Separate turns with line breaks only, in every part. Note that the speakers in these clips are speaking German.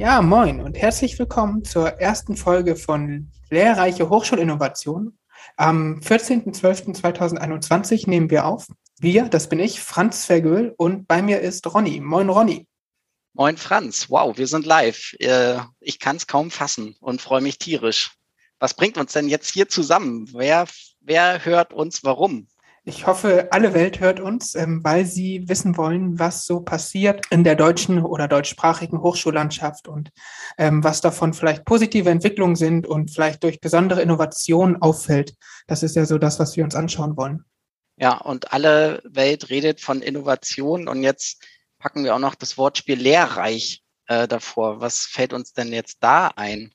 Ja, moin und herzlich willkommen zur ersten Folge von Lehrreiche Hochschulinnovation. Am 14.12.2021 nehmen wir auf. Wir, das bin ich, Franz Vergöhl, und bei mir ist Ronny. Moin, Ronny.
Moin Franz, wow, wir sind live. Ich kann es kaum fassen und freue mich tierisch. Was bringt uns denn jetzt hier zusammen? Wer hört uns warum?
Ich hoffe, alle Welt hört uns, weil sie wissen wollen, was so passiert in der deutschen oder deutschsprachigen Hochschullandschaft und was davon vielleicht positive Entwicklungen sind und vielleicht durch besondere Innovationen auffällt. Das ist ja so das, was wir uns anschauen wollen.
Ja, und alle Welt redet von Innovation und jetzt packen wir auch noch das Wortspiel lehrreich davor. Was fällt uns denn jetzt da ein?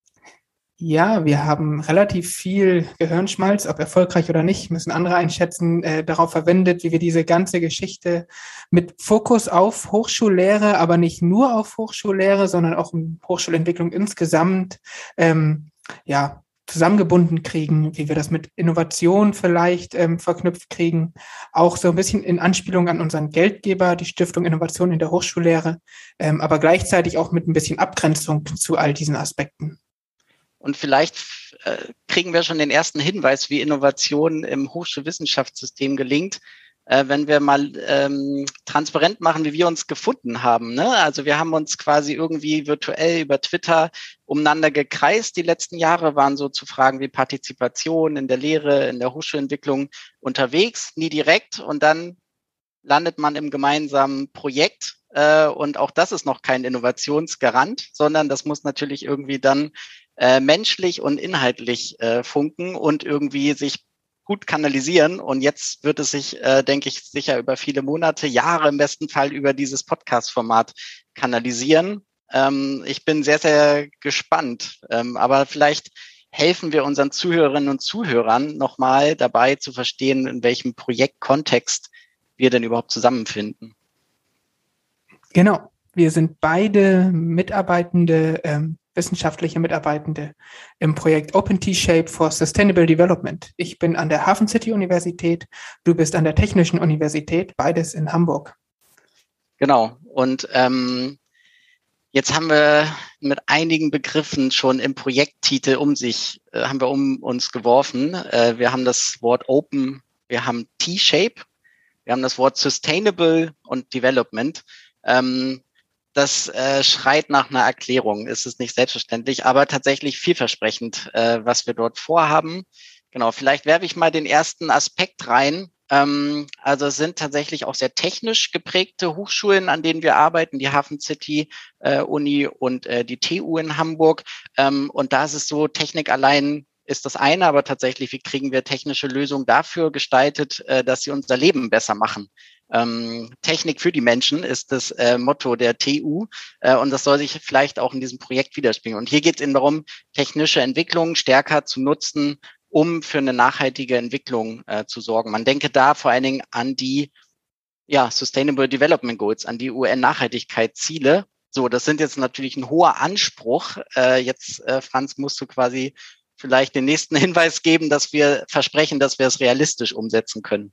Ja, wir haben relativ viel Gehirnschmalz, ob erfolgreich oder nicht, müssen andere einschätzen, darauf verwendet, wie wir diese ganze Geschichte mit Fokus auf Hochschullehre, aber nicht nur auf Hochschullehre, sondern auch in Hochschulentwicklung insgesamt, ja, zusammengebunden kriegen, wie wir das mit Innovation vielleicht verknüpft kriegen, auch so ein bisschen in Anspielung an unseren Geldgeber, die Stiftung Innovation in der Hochschullehre, aber gleichzeitig auch mit ein bisschen Abgrenzung zu all diesen Aspekten.
Und vielleicht kriegen wir schon den ersten Hinweis, wie Innovation im Hochschulwissenschaftssystem gelingt, wenn wir mal transparent machen, wie wir uns gefunden haben. Ne? Also wir haben uns quasi irgendwie virtuell über Twitter umeinander gekreist. Die letzten Jahre waren so zu Fragen wie Partizipation in der Lehre, in der Hochschulentwicklung unterwegs, nie direkt. Und dann landet man im gemeinsamen Projekt. Und auch das ist noch kein Innovationsgarant, sondern das muss natürlich irgendwie dann menschlich und inhaltlich funken und irgendwie sich gut kanalisieren. Und jetzt wird es sich, denke ich, sicher über viele Monate, Jahre im besten Fall über dieses Podcast-Format kanalisieren. Ich bin sehr, sehr gespannt. Aber vielleicht helfen wir unseren Zuhörerinnen und Zuhörern nochmal dabei zu verstehen, in welchem Projektkontext wir denn überhaupt zusammenfinden.
Genau, wir sind beide wissenschaftliche Mitarbeitende im Projekt Open T-Shape for Sustainable Development. Ich bin an der Hafen City Universität, du bist an der Technischen Universität, beides in Hamburg.
Genau, und jetzt haben wir mit einigen Begriffen schon im Projekttitel haben wir um uns geworfen. Wir haben das Wort Open, wir haben T-Shape, wir haben das Wort Sustainable und Development. Das schreit nach einer Erklärung. Es ist nicht selbstverständlich, aber tatsächlich vielversprechend, was wir dort vorhaben. Genau, vielleicht werfe ich mal den ersten Aspekt rein. Also es sind tatsächlich auch sehr technisch geprägte Hochschulen, an denen wir arbeiten, die Hafen City Uni und die TU in Hamburg. Und da ist es so, Technik allein ist das eine, aber tatsächlich, wie kriegen wir technische Lösungen dafür gestaltet, dass sie unser Leben besser machen? Technik für die Menschen ist das Motto der TU und das soll sich vielleicht auch in diesem Projekt widerspiegeln. Und hier geht es eben darum, technische Entwicklungen stärker zu nutzen, um für eine nachhaltige Entwicklung zu sorgen. Man denke da vor allen Dingen an die Sustainable Development Goals, an die UN-Nachhaltigkeitsziele. So, das sind jetzt natürlich ein hoher Anspruch. Franz, musst du quasi vielleicht den nächsten Hinweis geben, dass wir versprechen, dass wir es realistisch umsetzen können.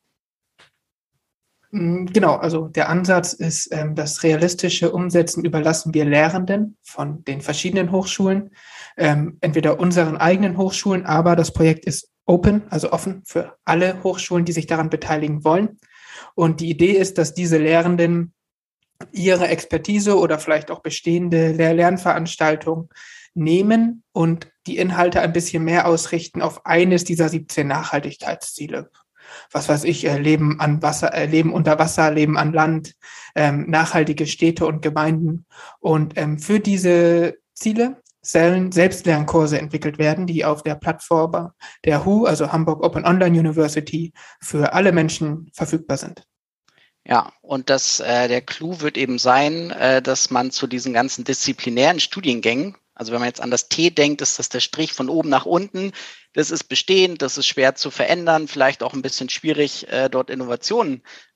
Genau, also der Ansatz ist, das realistische Umsetzen überlassen wir Lehrenden von den verschiedenen Hochschulen, entweder unseren eigenen Hochschulen, aber das Projekt ist open, also offen für alle Hochschulen, die sich daran beteiligen wollen. Und die Idee ist, dass diese Lehrenden ihre Expertise oder vielleicht auch bestehende Lehr-Lernveranstaltungen nehmen und die Inhalte ein bisschen mehr ausrichten auf eines dieser 17 Nachhaltigkeitsziele. Was weiß ich, Leben an Wasser, Leben unter Wasser, Leben an Land, nachhaltige Städte und Gemeinden. Und für diese Ziele sollen Selbstlernkurse entwickelt werden, die auf der Plattform der HU, also Hamburg Open Online University, für alle Menschen verfügbar sind.
Ja, und der Clou wird eben sein, dass man zu diesen ganzen disziplinären Studiengängen, also wenn man jetzt an das T denkt, ist das der Strich von oben nach unten. Das ist bestehend, das ist schwer zu verändern, vielleicht auch ein bisschen schwierig, dort Innovationen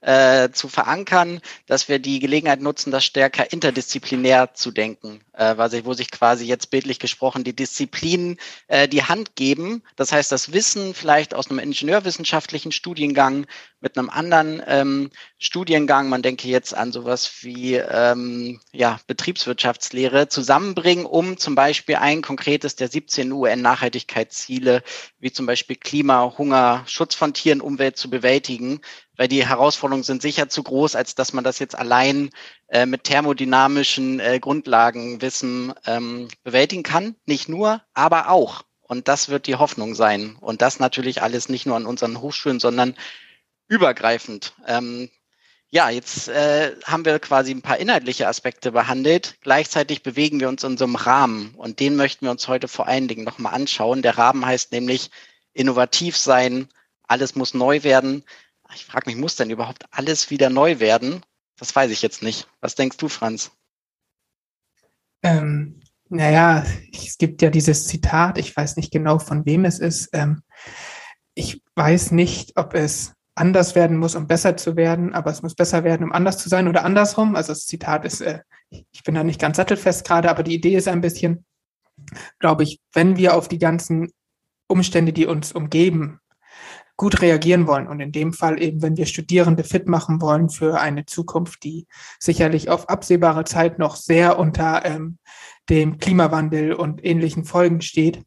zu verankern, dass wir die Gelegenheit nutzen, das stärker interdisziplinär zu denken, wo sich quasi jetzt bildlich gesprochen die Disziplinen die Hand geben. Das heißt, das Wissen vielleicht aus einem ingenieurwissenschaftlichen Studiengang mit einem anderen Studiengang, man denke jetzt an sowas wie Betriebswirtschaftslehre, zusammenbringen, um zum Beispiel ein konkretes der 17 UN-Nachhaltigkeitsziele, wie zum Beispiel Klima, Hunger, Schutz von Tieren, Umwelt zu bewältigen, weil die Herausforderungen sind sicher zu groß, als dass man das jetzt allein mit thermodynamischen Grundlagenwissen bewältigen kann. Nicht nur, aber auch. Und das wird die Hoffnung sein. Und das natürlich alles nicht nur an unseren Hochschulen, sondern übergreifend. Jetzt haben wir quasi ein paar inhaltliche Aspekte behandelt. Gleichzeitig bewegen wir uns in so einem Rahmen. Und den möchten wir uns heute vor allen Dingen nochmal anschauen. Der Rahmen heißt nämlich innovativ sein, alles muss neu werden. Ich frage mich, muss denn überhaupt alles wieder neu werden? Das weiß ich jetzt nicht. Was denkst du, Franz?
Es gibt ja dieses Zitat, ich weiß nicht genau, von wem es ist. Ich weiß nicht, ob es anders werden muss, um besser zu werden, aber es muss besser werden, um anders zu sein oder andersrum. Also das Zitat ist, ich bin da nicht ganz sattelfest gerade, aber die Idee ist ein bisschen, glaube ich, wenn wir auf die ganzen Umstände, die uns umgeben, gut reagieren wollen und in dem Fall eben, wenn wir Studierende fit machen wollen für eine Zukunft, die sicherlich auf absehbare Zeit noch sehr unter dem Klimawandel und ähnlichen Folgen steht,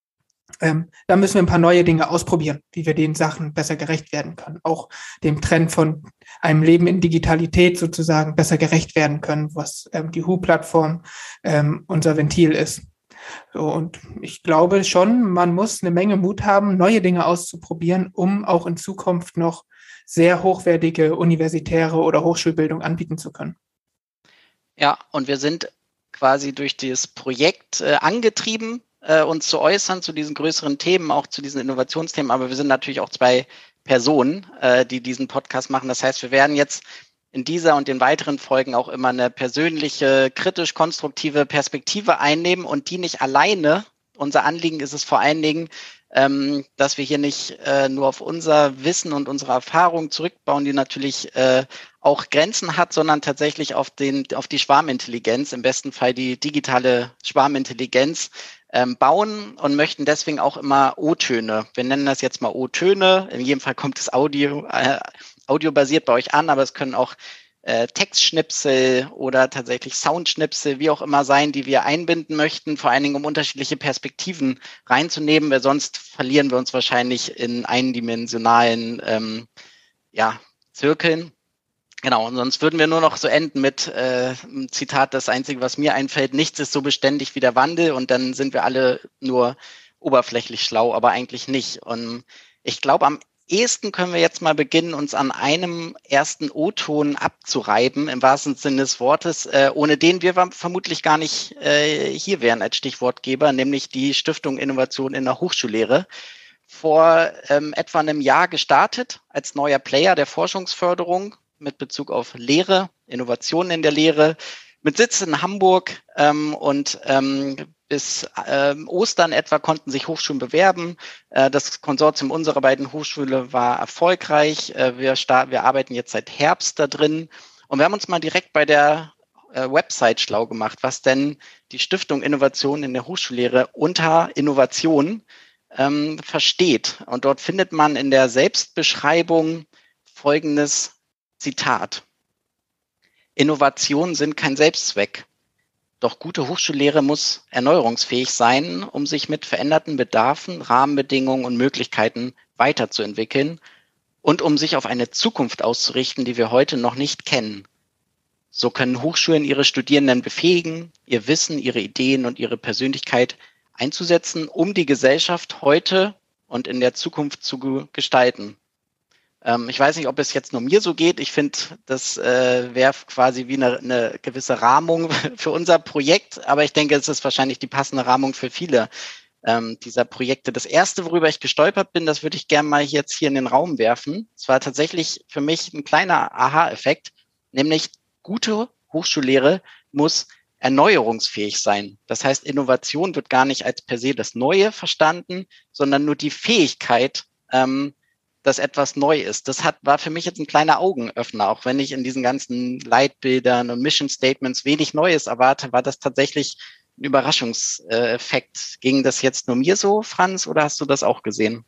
da müssen wir ein paar neue Dinge ausprobieren, wie wir den Sachen besser gerecht werden können, auch dem Trend von einem Leben in Digitalität sozusagen besser gerecht werden können, was die WHO-Plattform unser Ventil ist. So, und ich glaube schon, man muss eine Menge Mut haben, neue Dinge auszuprobieren, um auch in Zukunft noch sehr hochwertige universitäre oder Hochschulbildung anbieten zu können.
Ja, und wir sind quasi durch das Projekt angetrieben, uns zu äußern zu diesen größeren Themen, auch zu diesen Innovationsthemen. Aber wir sind natürlich auch 2 Personen, die diesen Podcast machen. Das heißt, wir werden jetzt in dieser und den weiteren Folgen auch immer eine persönliche, kritisch-konstruktive Perspektive einnehmen und die nicht alleine. Unser Anliegen ist es vor allen Dingen, dass wir hier nicht nur auf unser Wissen und unsere Erfahrung zurückbauen, die natürlich auch Grenzen hat, sondern tatsächlich auf die Schwarmintelligenz, im besten Fall die digitale Schwarmintelligenz, bauen und möchten deswegen auch immer O-Töne. Wir nennen das jetzt mal O-Töne. In jedem Fall kommt es audiobasiert bei euch an, aber es können auch Textschnipsel oder tatsächlich Soundschnipsel, wie auch immer sein, die wir einbinden möchten, vor allen Dingen um unterschiedliche Perspektiven reinzunehmen, weil sonst verlieren wir uns wahrscheinlich in eindimensionalen Zirkeln. Genau, und sonst würden wir nur noch so enden mit einem Zitat, das Einzige, was mir einfällt, nichts ist so beständig wie der Wandel und dann sind wir alle nur oberflächlich schlau, aber eigentlich nicht. Und ich glaube, am ehesten können wir jetzt mal beginnen, uns an einem ersten O-Ton abzureiben, im wahrsten Sinne des Wortes, ohne den wir vermutlich gar nicht hier wären als Stichwortgeber, nämlich die Stiftung Innovation in der Hochschullehre. Vor etwa einem Jahr gestartet als neuer Player der Forschungsförderung mit Bezug auf Lehre, Innovationen in der Lehre, mit Sitz in Hamburg bis Ostern etwa konnten sich Hochschulen bewerben. Das Konsortium unserer beiden Hochschule war erfolgreich. Wir arbeiten jetzt seit Herbst da drin und wir haben uns mal direkt bei der Website schlau gemacht, was denn die Stiftung Innovation in der Hochschullehre unter Innovation versteht. Und dort findet man in der Selbstbeschreibung folgendes Zitat: Innovationen sind kein Selbstzweck. Doch gute Hochschullehre muss erneuerungsfähig sein, um sich mit veränderten Bedarfen, Rahmenbedingungen und Möglichkeiten weiterzuentwickeln und um sich auf eine Zukunft auszurichten, die wir heute noch nicht kennen. So können Hochschulen ihre Studierenden befähigen, ihr Wissen, ihre Ideen und ihre Persönlichkeit einzusetzen, um die Gesellschaft heute und in der Zukunft zu gestalten. Ich weiß nicht, ob es jetzt nur mir so geht. Ich finde, das wäre quasi wie eine gewisse Rahmung für unser Projekt. Aber ich denke, es ist wahrscheinlich die passende Rahmung für viele dieser Projekte. Das erste, worüber ich gestolpert bin, das würde ich gerne mal jetzt hier in den Raum werfen. Es war tatsächlich für mich ein kleiner Aha-Effekt, nämlich gute Hochschullehre muss erneuerungsfähig sein. Das heißt, Innovation wird gar nicht als per se das Neue verstanden, sondern nur die Fähigkeit, dass etwas neu ist. War für mich jetzt ein kleiner Augenöffner, auch wenn ich in diesen ganzen Leitbildern und Mission Statements wenig Neues erwarte, war das tatsächlich ein Überraschungseffekt. Ging das jetzt nur mir so, Franz, oder hast du das auch gesehen?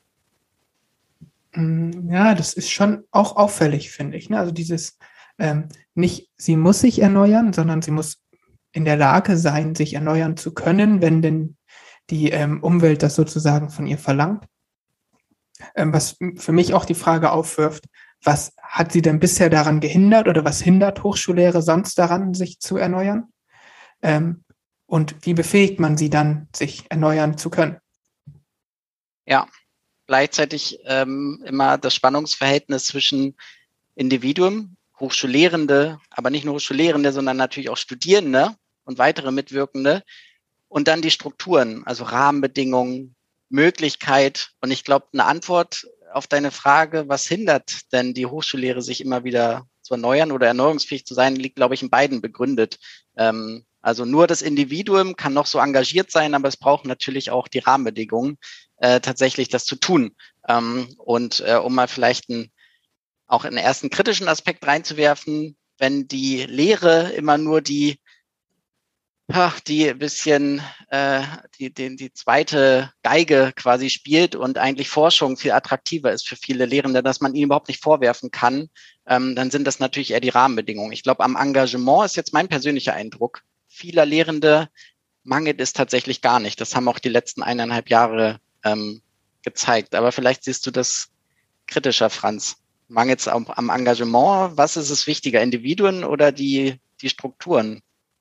Ja, das ist schon auch auffällig, finde ich. Ne? Also dieses nicht, sie muss sich erneuern, sondern sie muss in der Lage sein, sich erneuern zu können, wenn denn die Umwelt das sozusagen von ihr verlangt. Was für mich auch die Frage aufwirft, was hat sie denn bisher daran gehindert oder was hindert Hochschullehre sonst daran, sich zu erneuern? Und wie befähigt man sie dann, sich erneuern zu können?
Ja, gleichzeitig immer das Spannungsverhältnis zwischen Individuum, Hochschullehrende, aber nicht nur Hochschullehrende, sondern natürlich auch Studierende und weitere Mitwirkende und dann die Strukturen, also Rahmenbedingungen, Möglichkeit. Und ich glaube, eine Antwort auf deine Frage, was hindert denn die Hochschullehre, sich immer wieder zu erneuern oder erneuerungsfähig zu sein, liegt, glaube ich, in beiden begründet. Also nur das Individuum kann noch so engagiert sein, aber es braucht natürlich auch die Rahmenbedingungen, tatsächlich das zu tun. Um mal vielleicht auch einen ersten kritischen Aspekt reinzuwerfen, wenn die Lehre immer nur die ein bisschen die zweite Geige quasi spielt und eigentlich Forschung viel attraktiver ist für viele Lehrende, dass man ihnen überhaupt nicht vorwerfen kann, dann sind das natürlich eher die Rahmenbedingungen. Ich glaube, am Engagement ist jetzt mein persönlicher Eindruck. Vieler Lehrende mangelt es tatsächlich gar nicht. Das haben auch die letzten 1,5 Jahre gezeigt. Aber vielleicht siehst du das kritischer, Franz. Mangelt es am Engagement? Was ist es wichtiger, Individuen oder die Strukturen?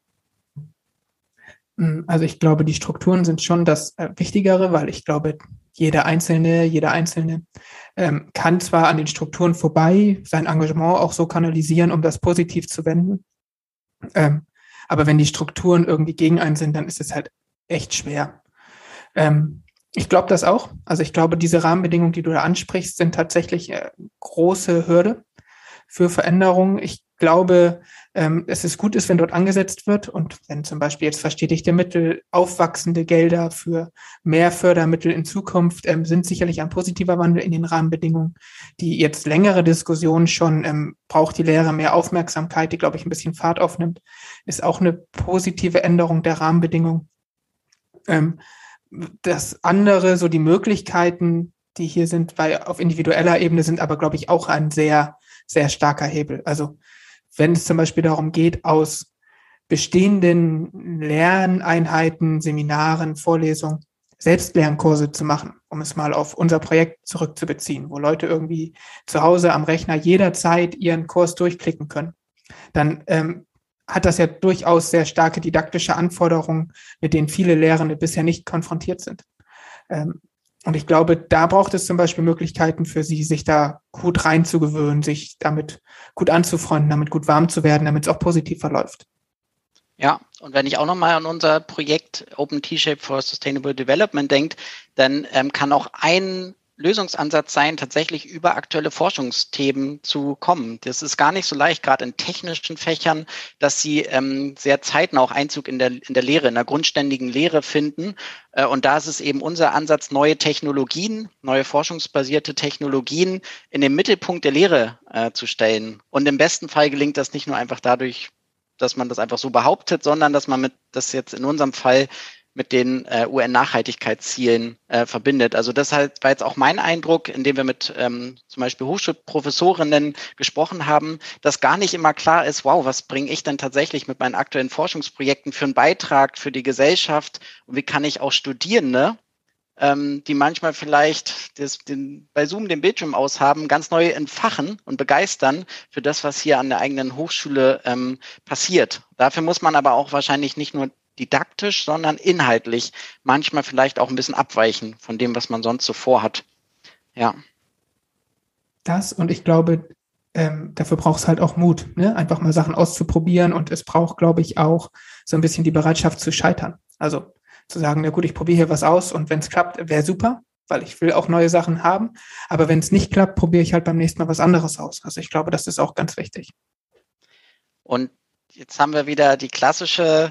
Also ich glaube, die Strukturen sind schon das Wichtigere, weil ich glaube, jeder Einzelne kann zwar an den Strukturen vorbei sein Engagement auch so kanalisieren, um das positiv zu wenden. Aber wenn die Strukturen irgendwie gegen einen sind, dann ist es halt echt schwer. Ich glaube das auch. Also ich glaube, diese Rahmenbedingungen, die du da ansprichst, sind tatsächlich große Hürde für Veränderungen. Ich glaube, es ist gut ist, wenn dort angesetzt wird und wenn zum Beispiel jetzt verstetigte Mittel, aufwachsende Gelder für mehr Fördermittel in Zukunft sind sicherlich ein positiver Wandel in den Rahmenbedingungen. Die jetzt längere Diskussion schon, braucht die Lehre mehr Aufmerksamkeit, die, glaube ich, ein bisschen Fahrt aufnimmt, ist auch eine positive Änderung der Rahmenbedingungen. Das andere, so die Möglichkeiten, die hier sind, auf individueller Ebene sind aber, glaube ich, auch ein sehr, sehr starker Hebel. Also wenn es zum Beispiel darum geht, aus bestehenden Lerneinheiten, Seminaren, Vorlesungen Selbstlernkurse zu machen, um es mal auf unser Projekt zurückzubeziehen, wo Leute irgendwie zu Hause am Rechner jederzeit ihren Kurs durchklicken können, dann hat das ja durchaus sehr starke didaktische Anforderungen, mit denen viele Lehrende bisher nicht konfrontiert sind. Und ich glaube, da braucht es zum Beispiel Möglichkeiten für sie, sich da gut reinzugewöhnen, sich damit gut anzufreunden, damit gut warm zu werden, damit es auch positiv verläuft.
Ja, und wenn ich auch nochmal an unser Projekt Open T-Shape for Sustainable Development denkt, dann kann auch ein Lösungsansatz sein, tatsächlich über aktuelle Forschungsthemen zu kommen. Das ist gar nicht so leicht, gerade in technischen Fächern, dass sie sehr zeitnah auch Einzug in der Lehre, in der grundständigen Lehre finden. Und da ist es eben unser Ansatz, neue Technologien, neue forschungsbasierte Technologien in den Mittelpunkt der Lehre zu stellen. Und im besten Fall gelingt das nicht nur einfach dadurch, dass man das einfach so behauptet, sondern dass man das jetzt in unserem Fall mit den UN-Nachhaltigkeitszielen verbindet. Also das war jetzt auch mein Eindruck, indem wir mit zum Beispiel Hochschulprofessorinnen gesprochen haben, dass gar nicht immer klar ist, wow, was bringe ich denn tatsächlich mit meinen aktuellen Forschungsprojekten für einen Beitrag für die Gesellschaft und wie kann ich auch Studierende, die manchmal vielleicht bei Zoom den Bildschirm aushaben, ganz neu entfachen und begeistern für das, was hier an der eigenen Hochschule passiert. Dafür muss man aber auch wahrscheinlich nicht nur didaktisch, sondern inhaltlich manchmal vielleicht auch ein bisschen abweichen von dem, was man sonst so vorhat. Ja.
Das und ich glaube, dafür braucht es halt auch Mut, ne? Einfach mal Sachen auszuprobieren und es braucht, glaube ich, auch so ein bisschen die Bereitschaft zu scheitern. Also zu sagen, na gut, ich probiere hier was aus und wenn es klappt, wäre super, weil ich will auch neue Sachen haben. Aber wenn es nicht klappt, probiere ich halt beim nächsten Mal was anderes aus. Also ich glaube, das ist auch ganz wichtig.
Und jetzt haben wir wieder die klassische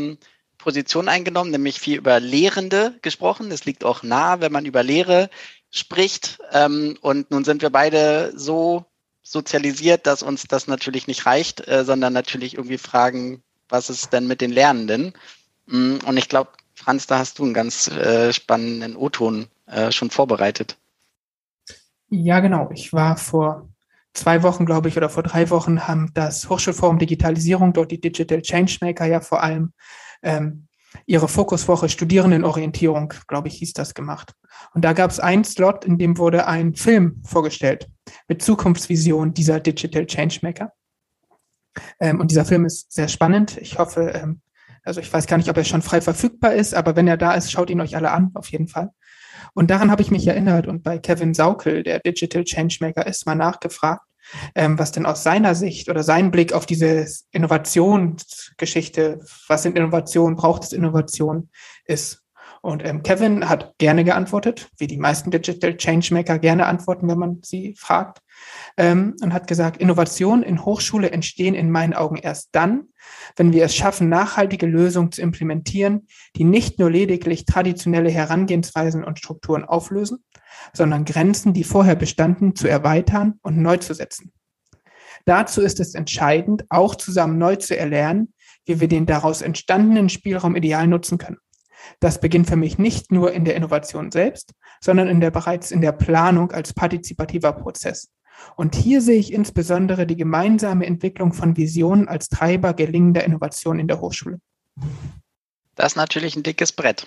Position eingenommen, nämlich viel über Lehrende gesprochen. Es liegt auch nah, wenn man über Lehre spricht. Und nun sind wir beide so sozialisiert, dass uns das natürlich nicht reicht, sondern natürlich irgendwie fragen, was ist denn mit den Lernenden? Und ich glaube, Franz, da hast du einen ganz spannenden O-Ton schon vorbereitet.
Ja, genau. Ich war vor 2 Wochen, glaube ich, oder vor 3 Wochen haben das Hochschulforum Digitalisierung, dort die Digital Changemaker ja vor allem ihre Fokuswoche Studierendenorientierung, glaube ich, hieß das, gemacht. Und da gab es einen Slot, in dem wurde ein Film vorgestellt mit Zukunftsvision dieser Digital Changemaker. Und dieser Film ist sehr spannend. Ich hoffe, also ich weiß gar nicht, ob er schon frei verfügbar ist, aber wenn er da ist, schaut ihn euch alle an, auf jeden Fall. Und daran habe ich mich erinnert und bei Kevin Saukel, der Digital Changemaker ist, mal nachgefragt, was denn aus seiner Sicht oder sein Blick auf diese Innovationsgeschichte, was sind Innovationen, braucht es Innovation, ist. Und Kevin hat gerne geantwortet, wie die meisten Digital Changemaker gerne antworten, wenn man sie fragt, und hat gesagt, Innovationen in Hochschule entstehen in meinen Augen erst dann, wenn wir es schaffen, nachhaltige Lösungen zu implementieren, die nicht nur lediglich traditionelle Herangehensweisen und Strukturen auflösen, sondern Grenzen, die vorher bestanden, zu erweitern und neu zu setzen. Dazu ist es entscheidend, auch zusammen neu zu erlernen, wie wir den daraus entstandenen Spielraum ideal nutzen können. Das beginnt für mich nicht nur in der Innovation selbst, sondern bereits in der Planung als partizipativer Prozess. Und hier sehe ich insbesondere die gemeinsame Entwicklung von Visionen als Treiber gelingender Innovation in der Hochschule.
Das ist natürlich ein dickes Brett.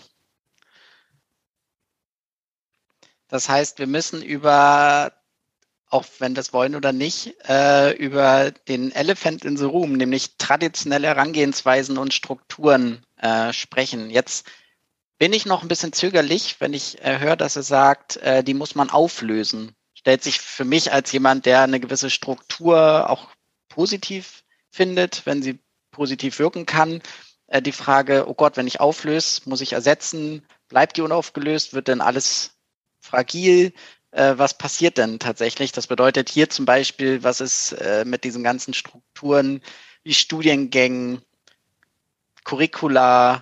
Das heißt, wir müssen auch wenn wir es wollen oder nicht, über den Elephant in the Room, nämlich traditionelle Herangehensweisen und Strukturen sprechen. Jetzt bin ich noch ein bisschen zögerlich, wenn ich höre, dass er sagt, die muss man auflösen. Stellt sich für mich als jemand, der eine gewisse Struktur auch positiv findet, wenn sie positiv wirken kann, die Frage, oh Gott, wenn ich auflöse, muss ich ersetzen, bleibt die unaufgelöst, wird denn alles fragil? Was passiert denn tatsächlich? Das bedeutet hier zum Beispiel, was ist mit diesen ganzen Strukturen wie Studiengängen, Curricula,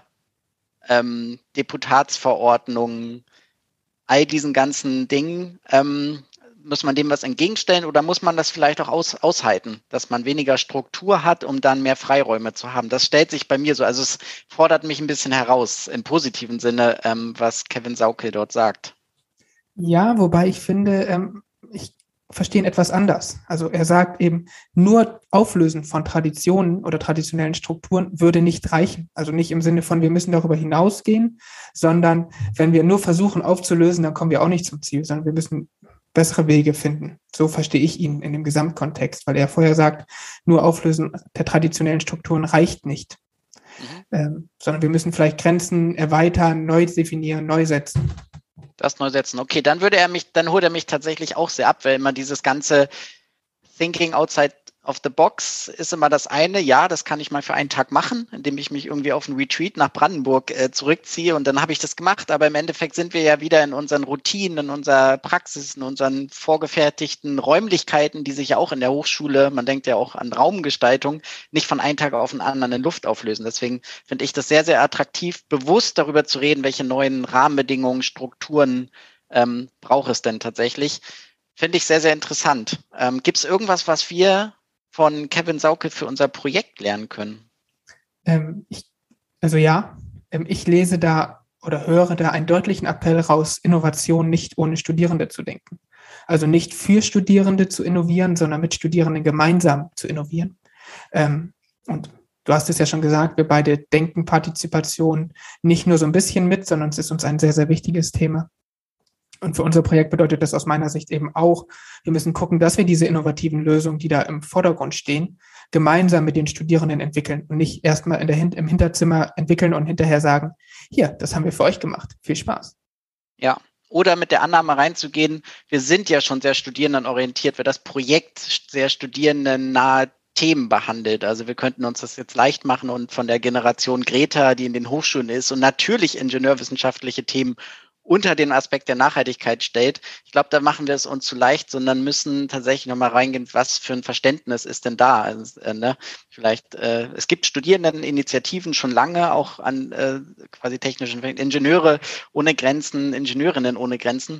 Deputatsverordnungen, all diesen ganzen Dingen, muss man dem was entgegenstellen oder muss man das vielleicht auch aushalten, dass man weniger Struktur hat, um dann mehr Freiräume zu haben? Das stellt sich bei mir so, also es fordert mich ein bisschen heraus, im positiven Sinne, was Kevin Saukel dort sagt.
Ja, wobei ich finde, ich verstehe ihn etwas anders. Also er sagt eben, nur Auflösen von Traditionen oder traditionellen Strukturen würde nicht reichen. Also nicht im Sinne von, wir müssen darüber hinausgehen, sondern wenn wir nur versuchen aufzulösen, dann kommen wir auch nicht zum Ziel, sondern wir müssen bessere Wege finden. So verstehe ich ihn in dem Gesamtkontext, weil er vorher sagt, nur Auflösen der traditionellen Strukturen reicht nicht, sondern wir müssen vielleicht Grenzen erweitern, neu definieren, neu setzen.
Das neu setzen. Okay, dann holt er mich tatsächlich auch sehr ab, weil immer dieses ganze Thinking outside of the box ist immer das eine. Ja, das kann ich mal für einen Tag machen, indem ich mich irgendwie auf einen Retreat nach Brandenburg zurückziehe und dann habe ich das gemacht. Aber im Endeffekt sind wir ja wieder in unseren Routinen, in unserer Praxis, in unseren vorgefertigten Räumlichkeiten, die sich ja auch in der Hochschule, man denkt ja auch an Raumgestaltung, nicht von einem Tag auf den anderen in Luft auflösen. Deswegen finde ich das sehr, sehr attraktiv, bewusst darüber zu reden, welche neuen Rahmenbedingungen, Strukturen braucht es denn tatsächlich. Finde ich sehr, sehr interessant. Gibt es irgendwas, was wir von Kevin Saukel für unser Projekt lernen können?
Ich lese da oder höre da einen deutlichen Appell raus, Innovation nicht ohne Studierende zu denken. Also nicht für Studierende zu innovieren, sondern mit Studierenden gemeinsam zu innovieren. Und du hast es ja schon gesagt, wir beide denken Partizipation nicht nur so ein bisschen mit, sondern es ist uns ein sehr, sehr wichtiges Thema. Und für unser Projekt bedeutet das aus meiner Sicht eben auch, wir müssen gucken, dass wir diese innovativen Lösungen, die da im Vordergrund stehen, gemeinsam mit den Studierenden entwickeln und nicht erstmal im Hinterzimmer entwickeln und hinterher sagen, hier, das haben wir für euch gemacht. Viel Spaß.
Ja, oder mit der Annahme reinzugehen, wir sind ja schon sehr studierendenorientiert, weil das Projekt sehr studierendennahe Themen behandelt. Also wir könnten uns das jetzt leicht machen und von der Generation Greta, die in den Hochschulen ist und natürlich ingenieurwissenschaftliche Themen unter den Aspekt der Nachhaltigkeit stellt. Ich glaube, da machen wir es uns zu leicht, sondern müssen tatsächlich nochmal reingehen, was für ein Verständnis ist denn da? Also, vielleicht, es gibt Studierendeninitiativen schon lange, auch an quasi technischen Ingenieure ohne Grenzen, Ingenieurinnen ohne Grenzen,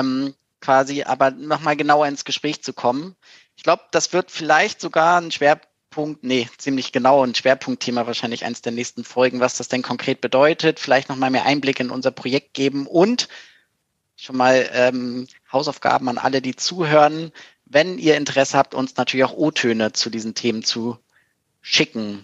quasi, aber nochmal genauer ins Gespräch zu kommen. Ich glaube, das wird vielleicht sogar ein ziemlich genau ein Schwerpunktthema, wahrscheinlich eines der nächsten Folgen, was das denn konkret bedeutet, vielleicht nochmal mehr Einblick in unser Projekt geben und schon mal Hausaufgaben an alle, die zuhören, wenn ihr Interesse habt, uns natürlich auch O-Töne zu diesen Themen zu schicken.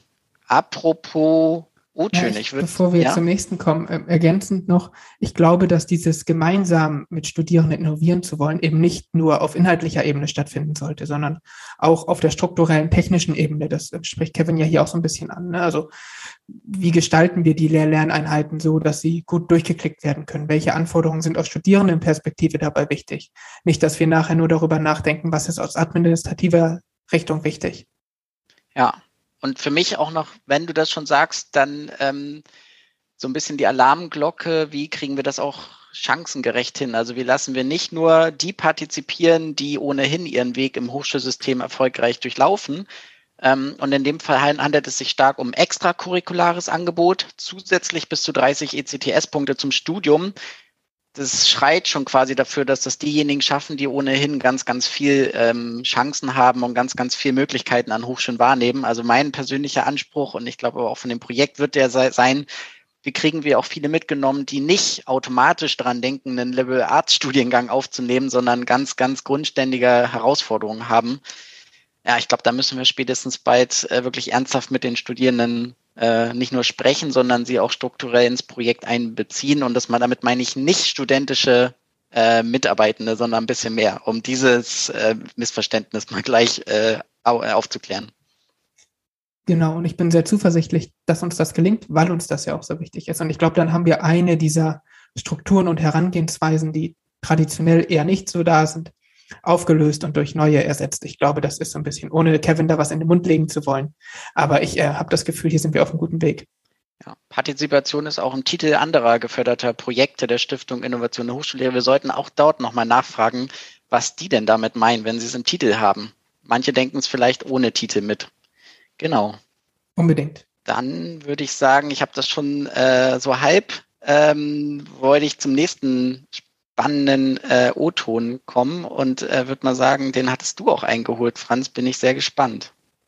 Apropos O-Töne.
Bevor wir zum nächsten kommen, ergänzend noch, ich glaube, dass dieses gemeinsam mit Studierenden innovieren zu wollen, eben nicht nur auf inhaltlicher Ebene stattfinden sollte, sondern auch auf der strukturellen, technischen Ebene. Das spricht Kevin ja hier auch so ein bisschen an. Ne? Also wie gestalten wir die Lehr-Lerneinheiten so, dass sie gut durchgeklickt werden können? Welche Anforderungen sind aus Studierendenperspektive dabei wichtig? Nicht, dass wir nachher nur darüber nachdenken, was ist aus administrativer Richtung wichtig.
Ja. Und für mich auch noch, wenn du das schon sagst, dann so ein bisschen die Alarmglocke, wie kriegen wir das auch chancengerecht hin? Also wie lassen wir nicht nur die partizipieren, die ohnehin ihren Weg im Hochschulsystem erfolgreich durchlaufen. Und in dem Fall handelt es sich stark um extracurriculares Angebot, zusätzlich bis zu 30 ECTS-Punkte zum Studium. Das schreit schon quasi dafür, dass das diejenigen schaffen, die ohnehin ganz, ganz viel Chancen haben und ganz, ganz viel Möglichkeiten an Hochschulen wahrnehmen. Also mein persönlicher Anspruch, und ich glaube auch von dem Projekt wird der sein, wie kriegen wir auch viele mitgenommen, die nicht automatisch daran denken, einen Liberal Arts Studiengang aufzunehmen, sondern ganz, ganz grundständige Herausforderungen haben. Ja, ich glaube, da müssen wir spätestens bald wirklich ernsthaft mit den Studierenden nicht nur sprechen, sondern sie auch strukturell ins Projekt einbeziehen. Und damit meine ich nicht studentische Mitarbeitende, sondern ein bisschen mehr, um dieses Missverständnis mal gleich aufzuklären.
Genau, und ich bin sehr zuversichtlich, dass uns das gelingt, weil uns das ja auch so wichtig ist. Und ich glaube, dann haben wir eine dieser Strukturen und Herangehensweisen, die traditionell eher nicht so da sind, aufgelöst und durch neue ersetzt. Ich glaube, das ist so ein bisschen, ohne Kevin da was in den Mund legen zu wollen. Aber ich habe das Gefühl, hier sind wir auf einem guten Weg.
Ja, Partizipation ist auch im Titel anderer geförderter Projekte der Stiftung Innovation der Hochschullehre. Wir sollten auch dort nochmal nachfragen, was die denn damit meinen, wenn sie es im Titel haben. Manche denken es vielleicht ohne Titel mit. Genau.
Unbedingt.
Dann würde ich sagen, ich habe das schon so halb, wollte ich zum nächsten spannenden O-Ton kommen und würde mal sagen, den hattest du auch eingeholt, Franz, bin ich sehr gespannt.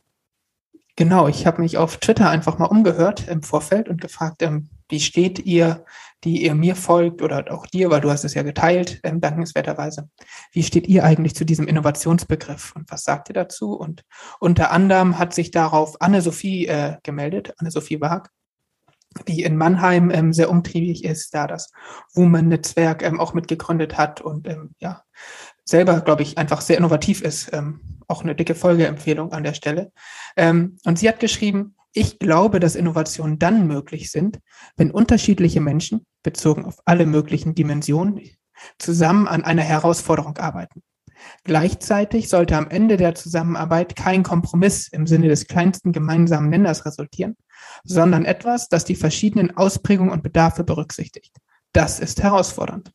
Genau, ich habe mich auf Twitter einfach mal umgehört im Vorfeld und gefragt, wie steht ihr, die ihr mir folgt oder auch dir, weil du hast es ja geteilt, dankenswerterweise. Wie steht ihr eigentlich zu diesem Innovationsbegriff und was sagt ihr dazu? Und unter anderem hat sich darauf Anne-Sophie gemeldet, Anne-Sophie Waag, die in Mannheim sehr umtriebig ist, da das Women-Netzwerk auch mitgegründet hat und selber, glaube ich, einfach sehr innovativ ist. Auch eine dicke Folgeempfehlung an der Stelle. Und sie hat geschrieben, ich glaube, dass Innovationen dann möglich sind, wenn unterschiedliche Menschen, bezogen auf alle möglichen Dimensionen, zusammen an einer Herausforderung arbeiten. Gleichzeitig sollte am Ende der Zusammenarbeit kein Kompromiss im Sinne des kleinsten gemeinsamen Nenners resultieren, sondern etwas, das die verschiedenen Ausprägungen und Bedarfe berücksichtigt. Das ist herausfordernd.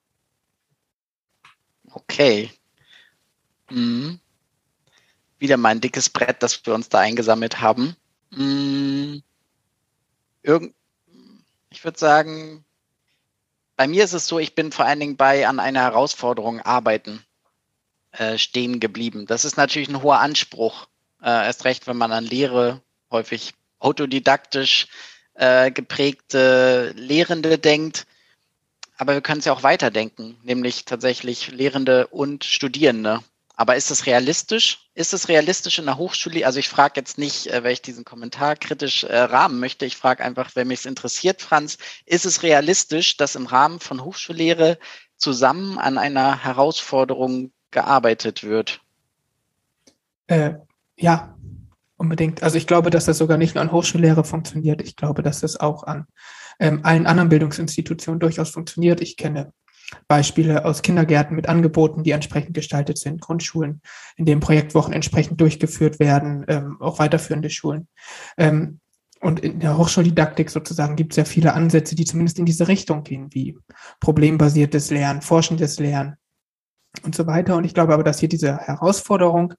Okay. Wieder mal ein dickes Brett, das wir uns da eingesammelt haben. Ich würde sagen, bei mir ist es so, ich bin vor allen Dingen bei an einer Herausforderung arbeiten stehen geblieben. Das ist natürlich ein hoher Anspruch, erst recht, wenn man an Lehre häufig autodidaktisch geprägte Lehrende denkt. Aber wir können es ja auch weiterdenken, nämlich tatsächlich Lehrende und Studierende. Aber ist es realistisch? Ist es realistisch in der Hochschule? Also ich frage jetzt nicht, weil ich diesen Kommentar kritisch rahmen möchte. Ich frage einfach, wenn mich es interessiert, Franz, ist es realistisch, dass im Rahmen von Hochschullehre zusammen an einer Herausforderung gearbeitet wird?
Ja, unbedingt. Also ich glaube, dass das sogar nicht nur an Hochschullehre funktioniert. Ich glaube, dass das auch an allen anderen Bildungsinstitutionen durchaus funktioniert. Ich kenne Beispiele aus Kindergärten mit Angeboten, die entsprechend gestaltet sind, Grundschulen, in denen Projektwochen entsprechend durchgeführt werden, auch weiterführende Schulen. Und in der Hochschuldidaktik sozusagen gibt es ja viele Ansätze, die zumindest in diese Richtung gehen, wie problembasiertes Lernen, forschendes Lernen und so weiter. Und ich glaube aber, dass hier diese Herausforderung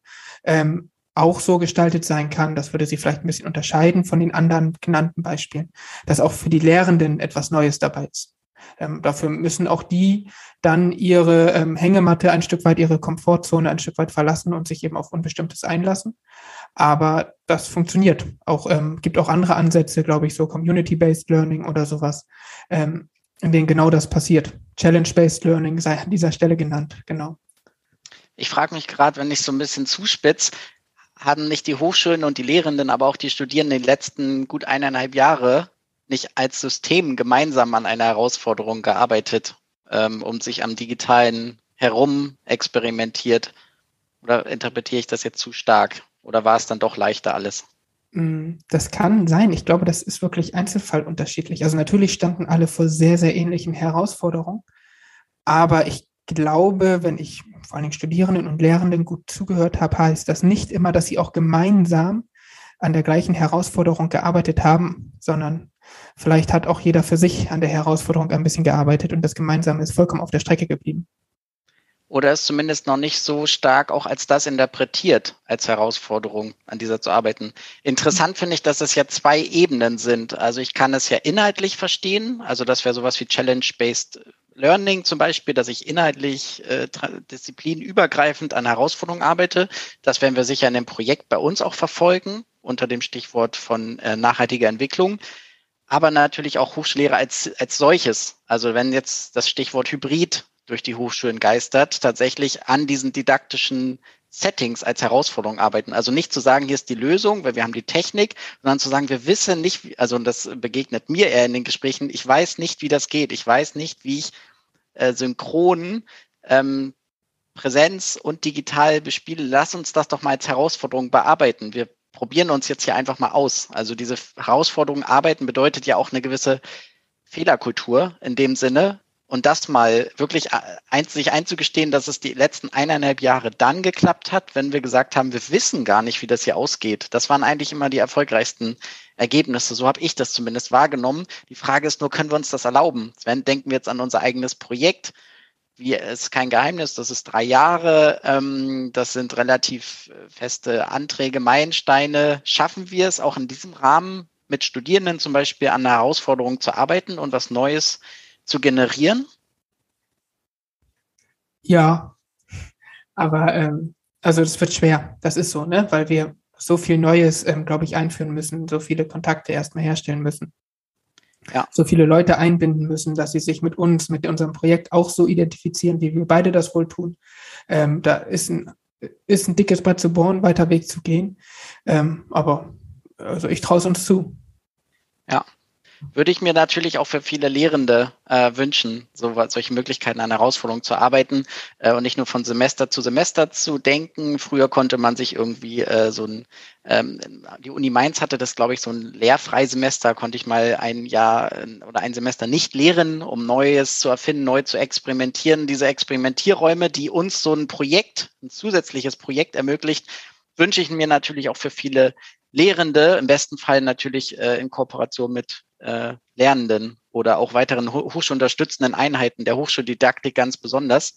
auch so gestaltet sein kann, das würde sie vielleicht ein bisschen unterscheiden von den anderen genannten Beispielen, dass auch für die Lehrenden etwas Neues dabei ist. Dafür müssen auch die dann ihre Hängematte ein Stück weit, ihre Komfortzone ein Stück weit verlassen und sich eben auf Unbestimmtes einlassen. Aber das funktioniert. Auch gibt auch andere Ansätze, glaube ich, so Community-Based Learning oder sowas, in denen genau das passiert. Challenge-Based Learning sei an dieser Stelle genannt, genau.
Ich frage mich gerade, wenn ich so ein bisschen zuspitze, haben nicht die Hochschulen und die Lehrenden, aber auch die Studierenden die letzten gut 1,5 Jahre nicht als System gemeinsam an einer Herausforderung gearbeitet und sich am Digitalen herum experimentiert? Oder interpretiere ich das jetzt zu stark? Oder war es dann doch leichter alles?
Das kann sein. Ich glaube, das ist wirklich einzelfallunterschiedlich. Also natürlich standen alle vor sehr, sehr ähnlichen Herausforderungen. Aber ich glaube, wenn ich vor allen Dingen Studierenden und Lehrenden gut zugehört habe, heißt das nicht immer, dass sie auch gemeinsam an der gleichen Herausforderung gearbeitet haben, sondern vielleicht hat auch jeder für sich an der Herausforderung ein bisschen gearbeitet und das Gemeinsame ist vollkommen auf der Strecke geblieben.
Oder ist zumindest noch nicht so stark auch als das interpretiert, als Herausforderung, an dieser zu arbeiten. Interessant finde ich, dass es ja 2 Ebenen sind. Also ich kann es ja inhaltlich verstehen, also das wäre sowas wie Challenge-Based Learning zum Beispiel, dass ich inhaltlich disziplinübergreifend an Herausforderungen arbeite. Das werden wir sicher in dem Projekt bei uns auch verfolgen, unter dem Stichwort von nachhaltiger Entwicklung. Aber natürlich auch Hochschullehre als solches. Also wenn jetzt das Stichwort Hybrid durch die Hochschulen geistert, tatsächlich an diesen didaktischen Settings als Herausforderung arbeiten. Also nicht zu sagen, hier ist die Lösung, weil wir haben die Technik, sondern zu sagen, wir wissen nicht, also und das begegnet mir eher in den Gesprächen, ich weiß nicht, wie das geht. Ich weiß nicht, wie ich synchron Präsenz und digital bespiele. Lass uns das doch mal als Herausforderung bearbeiten. Wir probieren uns jetzt hier einfach mal aus. Also diese Herausforderung arbeiten bedeutet ja auch eine gewisse Fehlerkultur in dem Sinne. Und das mal wirklich sich einzugestehen, dass es die letzten 1,5 Jahre dann geklappt hat, wenn wir gesagt haben, wir wissen gar nicht, wie das hier ausgeht. Das waren eigentlich immer die erfolgreichsten Ergebnisse. So habe ich das zumindest wahrgenommen. Die Frage ist nur, können wir uns das erlauben? Denken wir jetzt an unser eigenes Projekt. Es ist kein Geheimnis, das ist 3 Jahre. Das sind relativ feste Anträge, Meilensteine. Schaffen wir es auch in diesem Rahmen mit Studierenden zum Beispiel an einer Herausforderung zu arbeiten und was Neues zu generieren?
Ja, aber also das wird schwer. Das ist so, ne? Weil wir so viel Neues, glaube ich, einführen müssen, so viele Kontakte erstmal herstellen müssen. Ja. So viele Leute einbinden müssen, dass sie sich mit uns, mit unserem Projekt auch so identifizieren, wie wir beide das wohl tun. Da ist ein dickes Brett zu bohren, weiter Weg zu gehen. Aber also ich traue es uns zu.
Ja. Würde ich mir natürlich auch für viele Lehrende wünschen, solche Möglichkeiten an Herausforderungen zu arbeiten und nicht nur von Semester zu Semester zu denken. Früher konnte man sich irgendwie die Uni Mainz hatte das, glaube ich, so ein Lehrfreisemester, konnte ich mal ein Jahr oder ein Semester nicht lehren, um Neues zu erfinden, neu zu experimentieren. Diese Experimentierräume, die uns so ein zusätzliches Projekt ermöglicht, wünsche ich mir natürlich auch für viele Lehrende, im besten Fall natürlich in Kooperation mit Lernenden oder auch weiteren hochschulunterstützenden Einheiten der Hochschuldidaktik ganz besonders.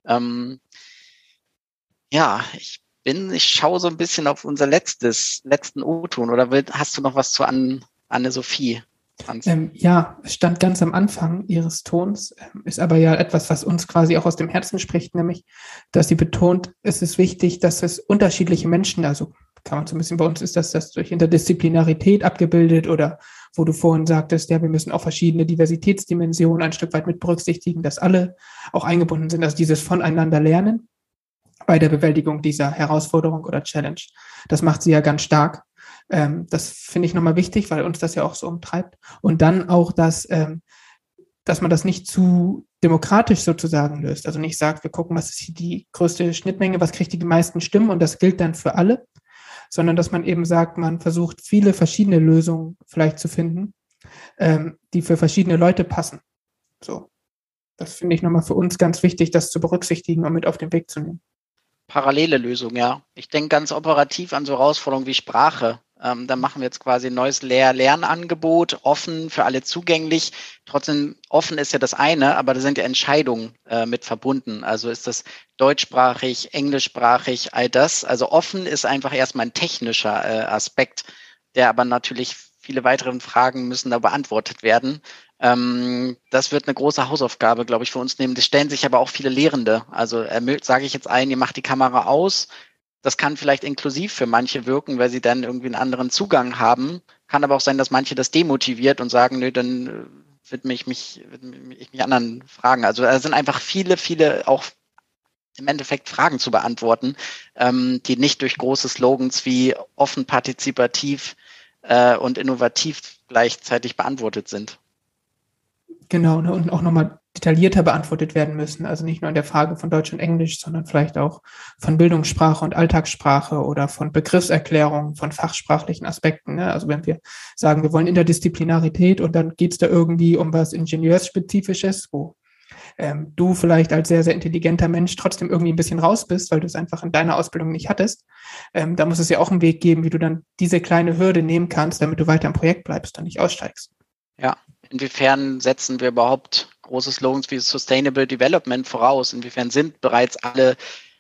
Ich schaue so ein bisschen auf unser letzten O-Ton oder hast du noch was zu Anne-Sophie?
Ja, es stand ganz am Anfang ihres Tons, ist aber ja etwas, was uns quasi auch aus dem Herzen spricht, nämlich, dass sie betont, es ist wichtig, dass es unterschiedliche Menschen, also kann man so ein bisschen, bei uns ist das durch Interdisziplinarität abgebildet oder wo du vorhin sagtest, ja, wir müssen auch verschiedene Diversitätsdimensionen ein Stück weit mit berücksichtigen, dass alle auch eingebunden sind, also dieses Voneinander lernen bei der Bewältigung dieser Herausforderung oder Challenge. Das macht sie ja ganz stark. Das finde ich nochmal wichtig, weil uns das ja auch so umtreibt. Und dann auch, dass man das nicht zu demokratisch sozusagen löst. Also nicht sagt, wir gucken, was ist hier die größte Schnittmenge, was kriegt die meisten Stimmen und das gilt dann für alle, sondern dass man eben sagt, man versucht, viele verschiedene Lösungen vielleicht zu finden, die für verschiedene Leute passen. So. Das finde ich nochmal für uns ganz wichtig, das zu berücksichtigen und mit auf den Weg zu nehmen.
Parallele Lösung, ja. Ich denke ganz operativ an so Herausforderungen wie Sprache. Dann machen wir jetzt quasi ein neues Lehr-Lernangebot, offen für alle zugänglich. Trotzdem, offen ist ja das eine, aber da sind ja Entscheidungen mit verbunden. Also ist das deutschsprachig, englischsprachig, all das. Also offen ist einfach erstmal ein technischer Aspekt, der aber natürlich viele weitere Fragen müssen da beantwortet werden. Das wird eine große Hausaufgabe, glaube ich, für uns nehmen. Das stellen sich aber auch viele Lehrende. Also sage ich jetzt allen, ihr macht die Kamera aus. Das kann vielleicht inklusiv für manche wirken, weil sie dann irgendwie einen anderen Zugang haben. Kann aber auch sein, dass manche das demotiviert und sagen, nö, dann widme ich mich anderen Fragen. Also da sind einfach viele auch im Endeffekt Fragen zu beantworten, die nicht durch große Slogans wie offen, partizipativ und innovativ gleichzeitig beantwortet sind.
Genau, ne, und auch nochmal detaillierter beantwortet werden müssen. Also nicht nur in der Frage von Deutsch und Englisch, sondern vielleicht auch von Bildungssprache und Alltagssprache oder von Begriffserklärungen, von fachsprachlichen Aspekten. Ne? Also wenn wir sagen, wir wollen Interdisziplinarität und dann geht es da irgendwie um was Ingenieursspezifisches, wo du vielleicht als sehr, sehr intelligenter Mensch trotzdem irgendwie ein bisschen raus bist, weil du es einfach in deiner Ausbildung nicht hattest. Da muss es ja auch einen Weg geben, wie du dann diese kleine Hürde nehmen kannst, damit du weiter im Projekt bleibst und nicht aussteigst.
Ja, inwiefern setzen wir überhaupt große Slogans wie Sustainable Development voraus? Inwiefern sind bereits alle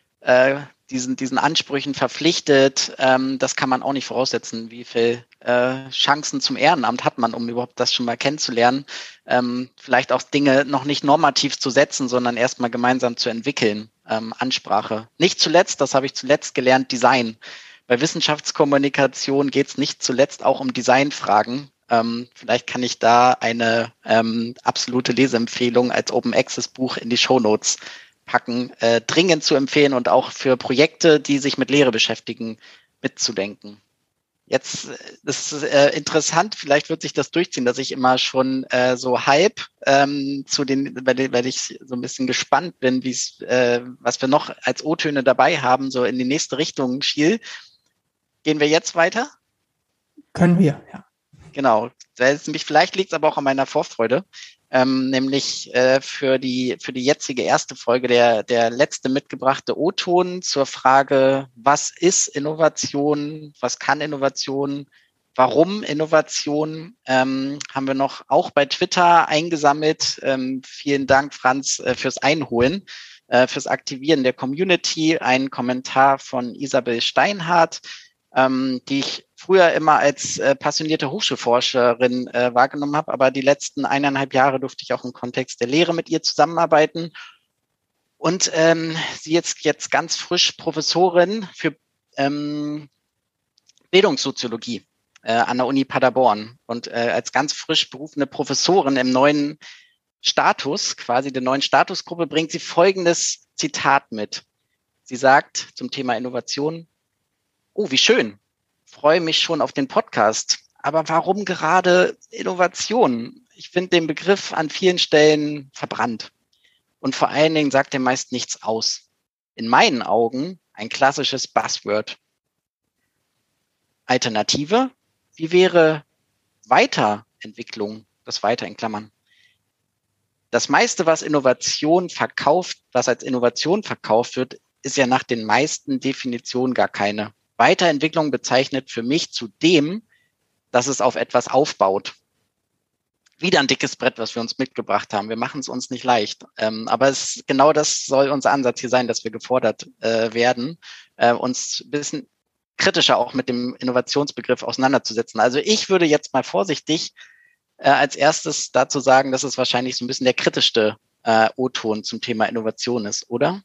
diesen Ansprüchen verpflichtet? Das kann man auch nicht voraussetzen. Wie viel Chancen zum Ehrenamt hat man, um überhaupt das schon mal kennenzulernen? Vielleicht auch Dinge noch nicht normativ zu setzen, sondern erstmal gemeinsam zu entwickeln. Ansprache. Nicht zuletzt, das habe ich zuletzt gelernt, Design. Bei Wissenschaftskommunikation geht es nicht zuletzt auch um Designfragen. Vielleicht kann ich da eine absolute Leseempfehlung als Open Access Buch in die Shownotes packen, dringend zu empfehlen und auch für Projekte, die sich mit Lehre beschäftigen, mitzudenken. Jetzt das ist interessant, vielleicht wird sich das durchziehen, dass ich immer schon so halb weil ich so ein bisschen gespannt bin, was wir noch als O-Töne dabei haben, so in die nächste Richtung schiel. Gehen wir jetzt weiter?
Können wir, ja.
Genau. Vielleicht liegt es aber auch an meiner Vorfreude, nämlich für die jetzige erste Folge der letzte mitgebrachte O-Ton zur Frage, was ist Innovation, was kann Innovation, warum Innovation, haben wir noch auch bei Twitter eingesammelt. Vielen Dank, Franz, fürs Einholen, fürs Aktivieren der Community. Ein Kommentar von Isabel Steinhardt, die ich früher immer als passionierte Hochschulforscherin wahrgenommen habe, aber die letzten 1,5 Jahre durfte ich auch im Kontext der Lehre mit ihr zusammenarbeiten. Und sie jetzt ganz frisch Professorin für Bildungssoziologie an der Uni Paderborn und als ganz frisch berufene Professorin im neuen Status, quasi der neuen Statusgruppe, bringt sie folgendes Zitat mit. Sie sagt zum Thema Innovation: Oh, wie schön. Freue mich schon auf den Podcast. Aber warum gerade Innovation? Ich finde den Begriff an vielen Stellen verbrannt. Und vor allen Dingen sagt er meist nichts aus. In meinen Augen ein klassisches Buzzword. Alternative? Wie wäre Weiterentwicklung? Das Weiter in Klammern. Das meiste, was als Innovation verkauft wird, ist ja nach den meisten Definitionen gar keine. Weiterentwicklung bezeichnet für mich zudem, dass es auf etwas aufbaut. Wieder ein dickes Brett, was wir uns mitgebracht haben. Wir machen es uns nicht leicht. Aber genau das soll unser Ansatz hier sein, dass wir gefordert werden, uns ein bisschen kritischer auch mit dem Innovationsbegriff auseinanderzusetzen. Also ich würde jetzt mal vorsichtig als erstes dazu sagen, dass es wahrscheinlich so ein bisschen der kritischste O-Ton zum Thema Innovation ist, oder?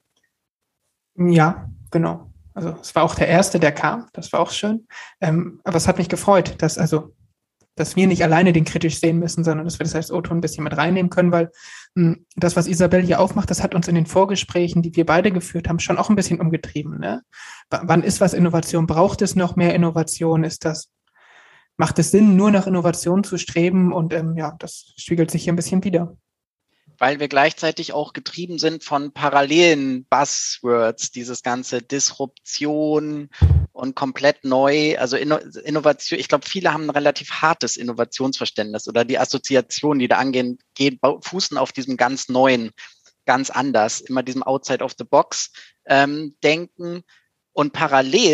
Ja, genau. Also es war auch der erste, der kam. Das war auch schön. Aber es hat mich gefreut, dass wir nicht alleine den kritisch sehen müssen, sondern dass wir das als O-Ton ein bisschen mit reinnehmen können, weil das, was Isabel hier aufmacht, das hat uns in den Vorgesprächen, die wir beide geführt haben, schon auch ein bisschen umgetrieben. Ne? Wann ist was Innovation? Braucht es noch mehr Innovation? Macht es Sinn, nur nach Innovation zu streben? Und das spiegelt sich hier ein bisschen wider.
Weil wir gleichzeitig auch getrieben sind von parallelen Buzzwords, dieses ganze Disruption und komplett neu, also Innovation. Ich glaube, viele haben ein relativ hartes Innovationsverständnis oder die Assoziationen, die da angehen, fußen auf diesem ganz neuen, ganz anders, immer diesem Outside of the Box denken. Und parallel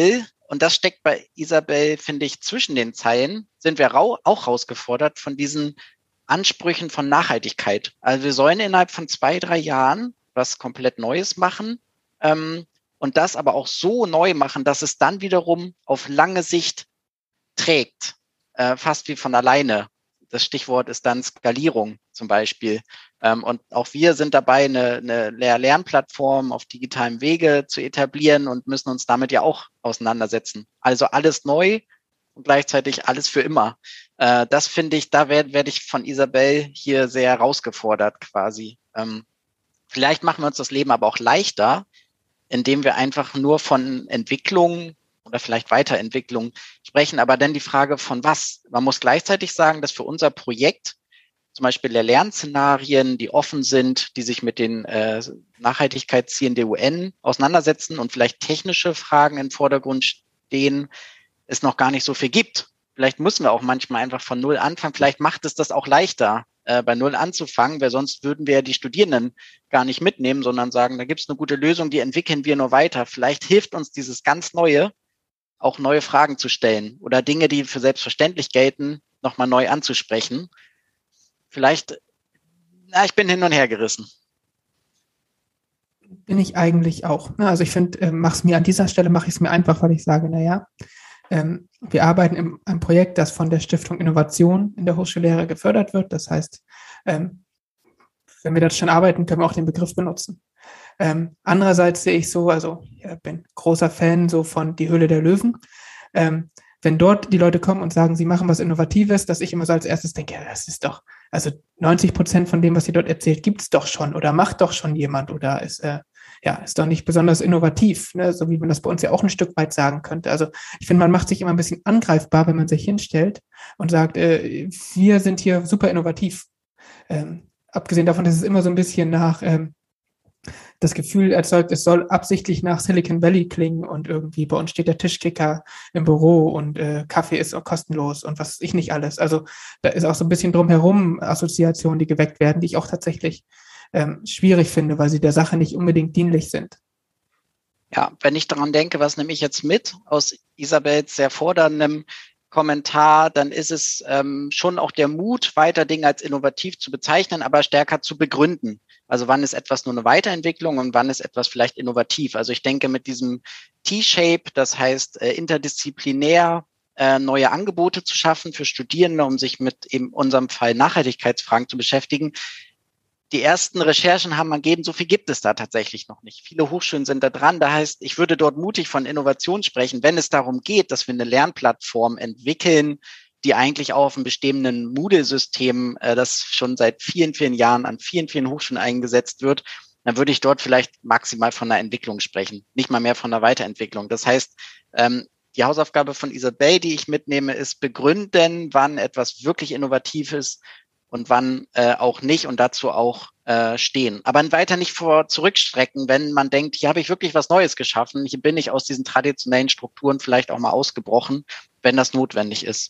Und das steckt bei Isabel, finde ich, zwischen den Zeilen, sind wir auch herausgefordert von diesen Ansprüchen von Nachhaltigkeit. Also wir sollen innerhalb von 2-3 Jahren was komplett Neues machen und das aber auch so neu machen, dass es dann wiederum auf lange Sicht trägt, fast wie von alleine. Das Stichwort ist dann Skalierung zum Beispiel. Und auch wir sind dabei, eine Lehr-Lernplattform auf digitalem Wege zu etablieren und müssen uns damit ja auch auseinandersetzen. Also alles neu und gleichzeitig alles für immer. Das finde ich, da werde ich von Isabel hier sehr herausgefordert quasi. Vielleicht machen wir uns das Leben aber auch leichter, indem wir einfach nur von Entwicklung oder vielleicht Weiterentwicklung sprechen. Aber dann die Frage von was? Man muss gleichzeitig sagen, dass für unser Projekt zum Beispiel Lernszenarien, die offen sind, die sich mit den Nachhaltigkeitszielen der UN auseinandersetzen und vielleicht technische Fragen im Vordergrund stehen, es noch gar nicht so viel gibt. Vielleicht müssen wir auch manchmal einfach von Null anfangen. Vielleicht macht es das auch leichter, bei Null anzufangen, weil sonst würden wir ja die Studierenden gar nicht mitnehmen, sondern sagen, da gibt es eine gute Lösung, die entwickeln wir nur weiter. Vielleicht hilft uns dieses ganz Neue, auch neue Fragen zu stellen oder Dinge, die für selbstverständlich gelten, nochmal neu anzusprechen. Vielleicht, ich bin hin und her gerissen.
Bin ich eigentlich auch. Also ich finde, an dieser Stelle mache ich es mir einfach, weil ich sage, wir arbeiten in einem Projekt, das von der Stiftung Innovation in der Hochschullehre gefördert wird. Das heißt, wenn wir da schon arbeiten, können wir auch den Begriff benutzen. Andererseits sehe ich so, also ich bin großer Fan so von Die Höhle der Löwen. Wenn dort die Leute kommen und sagen, sie machen was Innovatives, dass ich immer so als erstes denke, ja, das ist doch, also 90% von dem, was ihr dort erzählt, gibt es doch schon oder macht doch schon jemand oder ist doch nicht besonders innovativ, ne? So wie man das bei uns ja auch ein Stück weit sagen könnte. Also ich finde, man macht sich immer ein bisschen angreifbar, wenn man sich hinstellt und sagt, wir sind hier super innovativ. Abgesehen davon, dass es immer so ein bisschen nach das Gefühl erzeugt, es soll absichtlich nach Silicon Valley klingen und irgendwie bei uns steht der Tischkicker im Büro und Kaffee ist auch kostenlos und was ich nicht alles. Also da ist auch so ein bisschen drumherum Assoziationen, die geweckt werden, die ich auch tatsächlich schwierig finde, weil sie der Sache nicht unbedingt dienlich sind.
Ja, wenn ich daran denke, was nehme ich jetzt mit aus Isabels sehr forderndem Kommentar, dann ist es schon auch der Mut, weiter Dinge als innovativ zu bezeichnen, aber stärker zu begründen. Also wann ist etwas nur eine Weiterentwicklung und wann ist etwas vielleicht innovativ? Also ich denke mit diesem T-Shape, das heißt interdisziplinär neue Angebote zu schaffen für Studierende, um sich mit in unserem Fall Nachhaltigkeitsfragen zu beschäftigen. Die ersten Recherchen haben ergeben, so viel gibt es da tatsächlich noch nicht. Viele Hochschulen sind da dran. Da heißt, ich würde dort mutig von Innovation sprechen, wenn es darum geht, dass wir eine Lernplattform entwickeln, die eigentlich auch auf einem bestehenden Moodle-System, das schon seit vielen, vielen Jahren an vielen, vielen Hochschulen eingesetzt wird, dann würde ich dort vielleicht maximal von einer Entwicklung sprechen, nicht mal mehr von einer Weiterentwicklung. Das heißt, die Hausaufgabe von Isabel, die ich mitnehme, ist begründen, wann etwas wirklich innovativ ist und wann auch nicht und dazu auch stehen. Aber weiter nicht zurückstrecken, wenn man denkt, hier habe ich wirklich was Neues geschaffen, hier bin ich aus diesen traditionellen Strukturen vielleicht auch mal ausgebrochen, wenn das notwendig ist.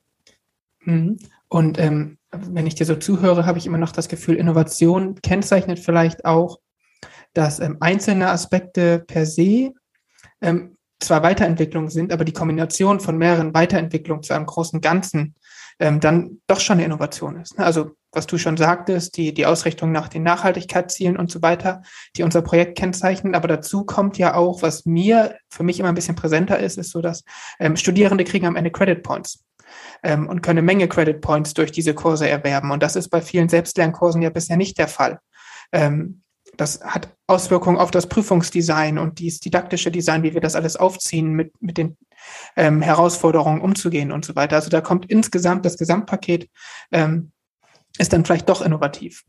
Und wenn ich dir so zuhöre, habe ich immer noch das Gefühl, Innovation kennzeichnet vielleicht auch, dass einzelne Aspekte per se zwar Weiterentwicklungen sind, aber die Kombination von mehreren Weiterentwicklungen zu einem großen Ganzen dann doch schon eine Innovation ist. Ne? Also was du schon sagtest, die Ausrichtung nach den Nachhaltigkeitszielen und so weiter, die unser Projekt kennzeichnen. Aber dazu kommt ja auch, was für mich immer ein bisschen präsenter ist so, dass Studierende kriegen am Ende Credit Points und können eine Menge Credit Points durch diese Kurse erwerben. Und das ist bei vielen Selbstlernkursen ja bisher nicht der Fall. Das hat Auswirkungen auf das Prüfungsdesign und das didaktische Design, wie wir das alles aufziehen, mit den Herausforderungen umzugehen und so weiter. Also da kommt insgesamt das Gesamtpaket, ist dann vielleicht doch innovativ.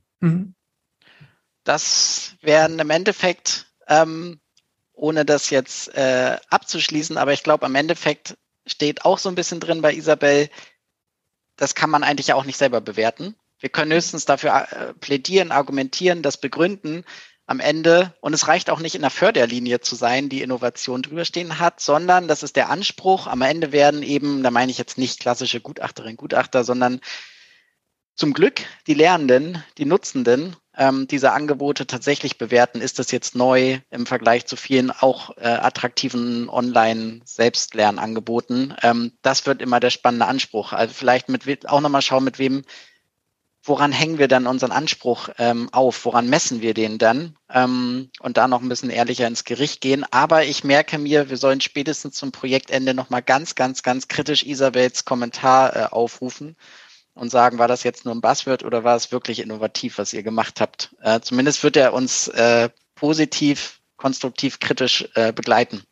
Das wären im Endeffekt, ohne das jetzt abzuschließen, aber ich glaube, am Endeffekt steht auch so ein bisschen drin bei Isabel, das kann man eigentlich auch nicht selber bewerten. Wir können höchstens dafür plädieren, argumentieren, das begründen am Ende. Und es reicht auch nicht in der Förderlinie zu sein, die Innovation drüberstehen hat, sondern das ist der Anspruch. Am Ende werden eben, da meine ich jetzt nicht klassische Gutachterinnen, Gutachter, sondern zum Glück die Lernenden, die Nutzenden diese Angebote tatsächlich bewerten. Ist das jetzt neu im Vergleich zu vielen auch attraktiven Online-Selbstlernangeboten? Das wird immer der spannende Anspruch. Also vielleicht auch nochmal schauen, woran hängen wir dann unseren Anspruch auf? Woran messen wir den dann? Und da noch ein bisschen ehrlicher ins Gericht gehen. Aber ich merke mir, wir sollen spätestens zum Projektende nochmal ganz, ganz, ganz kritisch Isabels Kommentar aufrufen und sagen, war das jetzt nur ein Buzzword oder war es wirklich innovativ, was ihr gemacht habt? Zumindest wird er uns positiv, konstruktiv, kritisch begleiten.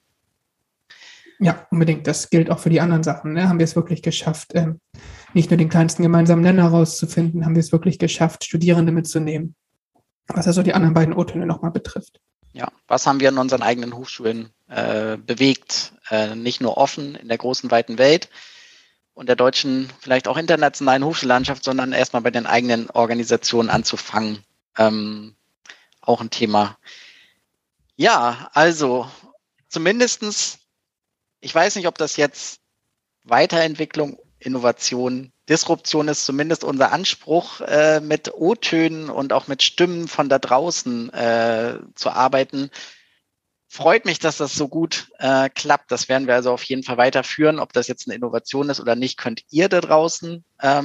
Ja, unbedingt. Das gilt auch für die anderen Sachen. Ne? Haben wir es wirklich geschafft, nicht nur den kleinsten gemeinsamen Nenner herauszufinden, haben wir es wirklich geschafft, Studierende mitzunehmen, was also die anderen beiden O-Töne nochmal betrifft.
Ja, was haben wir in unseren eigenen Hochschulen bewegt? Nicht nur offen in der großen, weiten Welt und der deutschen, vielleicht auch internationalen Hochschullandschaft, sondern erstmal bei den eigenen Organisationen anzufangen. Auch ein Thema. Ja, also zumindestens, ich weiß nicht, ob das jetzt Weiterentwicklung, Innovation, Disruption ist, zumindest unser Anspruch, mit O-Tönen und auch mit Stimmen von da draußen zu arbeiten. Freut mich, dass das so gut klappt. Das werden wir also auf jeden Fall weiterführen. Ob das jetzt eine Innovation ist oder nicht, könnt ihr da draußen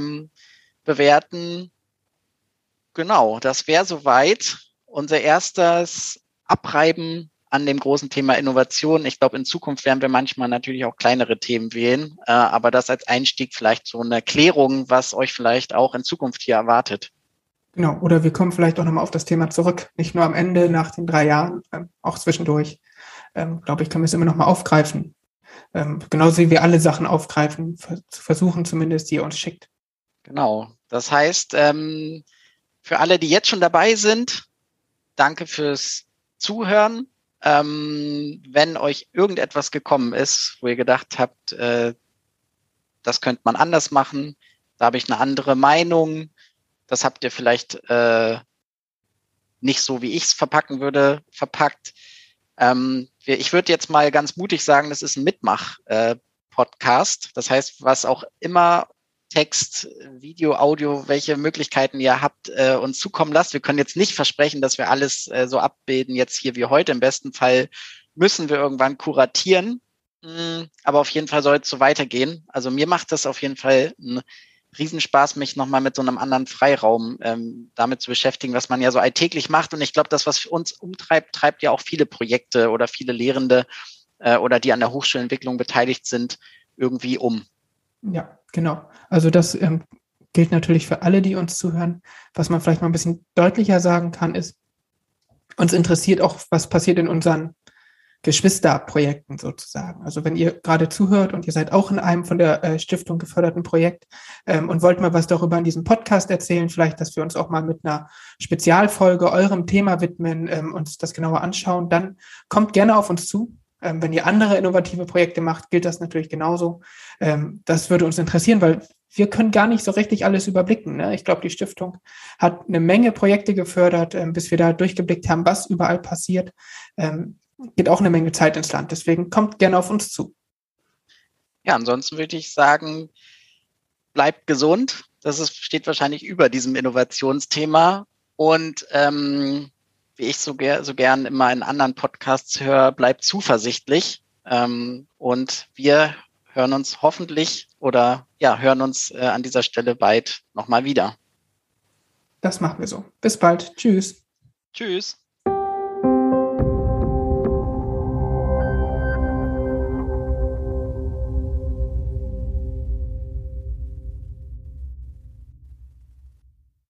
bewerten. Genau, das wäre soweit unser erstes Abreiben an dem großen Thema Innovation. Ich glaube, in Zukunft werden wir manchmal natürlich auch kleinere Themen wählen, aber das als Einstieg vielleicht so eine Klärung, was euch vielleicht auch in Zukunft hier erwartet.
Genau, oder wir kommen vielleicht auch nochmal auf das Thema zurück, nicht nur am Ende nach den 3 Jahren, auch zwischendurch. Glaube ich, können wir es immer nochmal aufgreifen. Genauso wie wir alle Sachen aufgreifen, versuchen zumindest, die ihr uns schickt.
Genau, das heißt, für alle, die jetzt schon dabei sind, danke fürs Zuhören. Wenn euch irgendetwas gekommen ist, wo ihr gedacht habt, das könnte man anders machen, da habe ich eine andere Meinung, das habt ihr vielleicht nicht so, wie ich es verpacken würde, verpackt. Ich würde jetzt mal ganz mutig sagen, das ist ein Mitmach-Podcast. Das heißt, was auch immer Text, Video, Audio, welche Möglichkeiten ihr habt, uns zukommen lasst. Wir können jetzt nicht versprechen, dass wir alles so abbilden, jetzt hier wie heute. Im besten Fall müssen wir irgendwann kuratieren. Aber auf jeden Fall soll es so weitergehen. Also mir macht das auf jeden Fall einen Riesenspaß, mich nochmal mit so einem anderen Freiraum damit zu beschäftigen, was man ja so alltäglich macht. Und ich glaube, das, was uns umtreibt, treibt ja auch viele Projekte oder viele Lehrende oder die an der Hochschulentwicklung beteiligt sind, irgendwie um.
Ja, genau. Also das gilt natürlich für alle, die uns zuhören. Was man vielleicht mal ein bisschen deutlicher sagen kann, ist, uns interessiert auch, was passiert in unseren Geschwisterprojekten sozusagen. Also wenn ihr gerade zuhört und ihr seid auch in einem von der Stiftung geförderten Projekt und wollt mal was darüber in diesem Podcast erzählen, vielleicht, dass wir uns auch mal mit einer Spezialfolge eurem Thema widmen, uns das genauer anschauen, dann kommt gerne auf uns zu. Wenn ihr andere innovative Projekte macht, gilt das natürlich genauso. Das würde uns interessieren, weil wir können gar nicht so richtig alles überblicken. Ne? Ich glaube, die Stiftung hat eine Menge Projekte gefördert, bis wir da durchgeblickt haben, was überall passiert. Geht auch eine Menge Zeit ins Land. Deswegen kommt gerne auf uns zu.
Ja, ansonsten würde ich sagen, bleibt gesund. Steht wahrscheinlich über diesem Innovationsthema. Und wie ich so gern immer in anderen Podcasts höre, bleibt zuversichtlich. Und wir hören uns hoffentlich hören uns an dieser Stelle bald nochmal wieder.
Das machen wir so. Bis bald. Tschüss.
Tschüss.